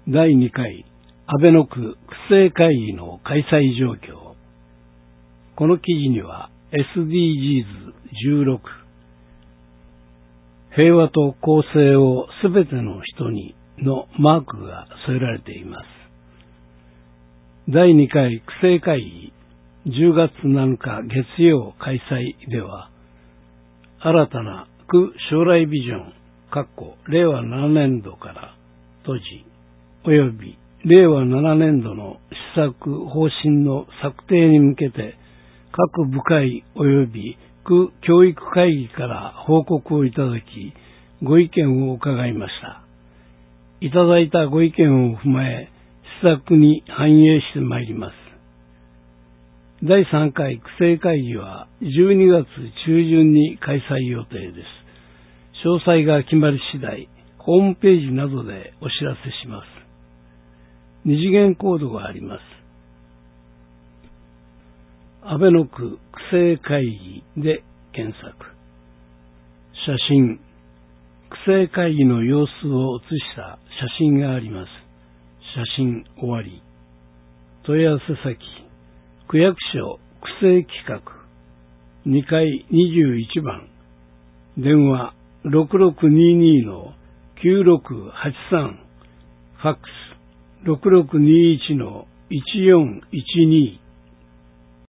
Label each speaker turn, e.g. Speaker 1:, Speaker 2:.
Speaker 1: 第2回安倍の区区政会議の開催状況。この記事には SDGs16 平和と公正をすべての人にのマークが添えられています。第2回区政会議10月7日月曜開催では、新たな区将来ビジョン令和7年度から閉じ及び令和7年度の施策方針の策定に向けて各部会及び区教育会議から報告をいただき、ご意見を伺いました。いただいたご意見を踏まえ、施策に反映してまいります。第3回区政会議は12月中旬に開催予定です。詳細が決まり次第、ホームページなどでお知らせします。二次元コードがあります。安倍の区区政会議で検索。写真。区政会議の様子を写した写真があります。写真終わり。問い合わせ先。区役所区政企画2階21番。電話6622-9683。ファックス6621-1412